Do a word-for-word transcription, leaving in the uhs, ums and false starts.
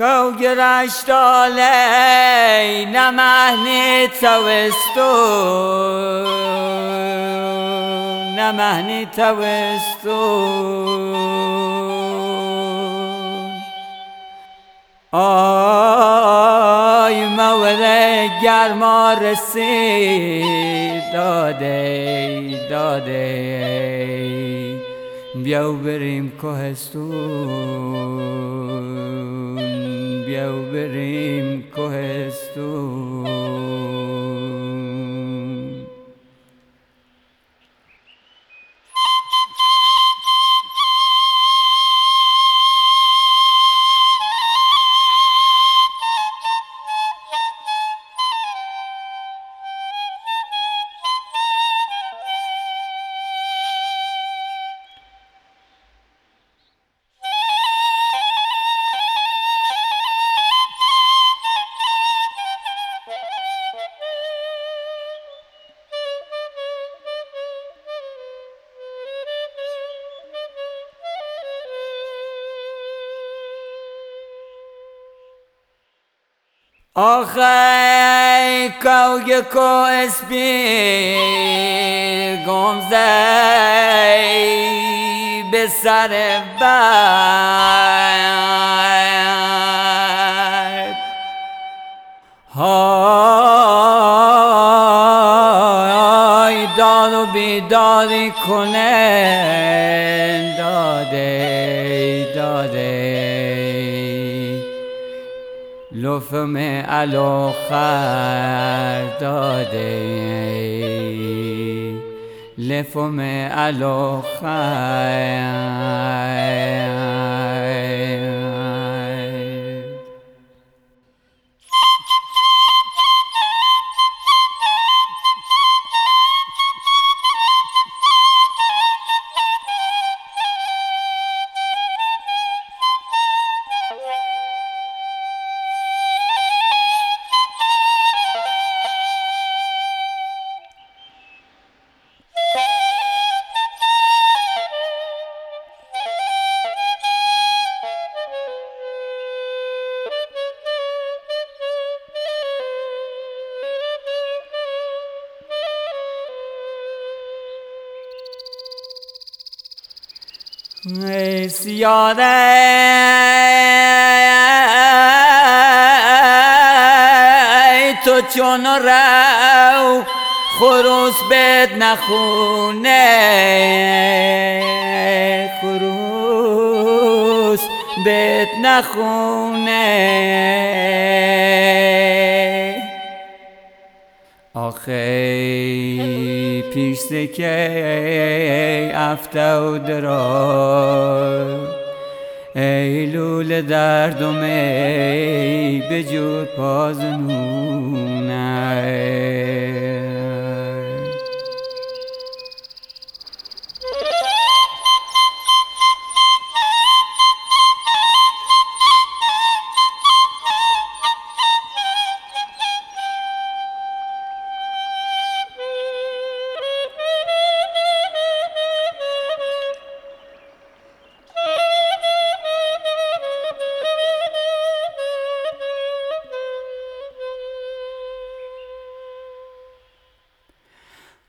Kaugerashtalei namahni tavestun, namahni tavestun. Ay mawre garma rasid dade dade bia u berim kohestun, bia u berim kohestun. آخی کوگ کو اسبی گمزی به سر بر های داد و بیدادی کنن داده داده لفم الاخر داده لفم الاخر. ای سیاره تو چون رو خروس بد نخونه خروس بد نخونه آخی پیشته که افتو درار ای لول دردم ای بجود پازنونه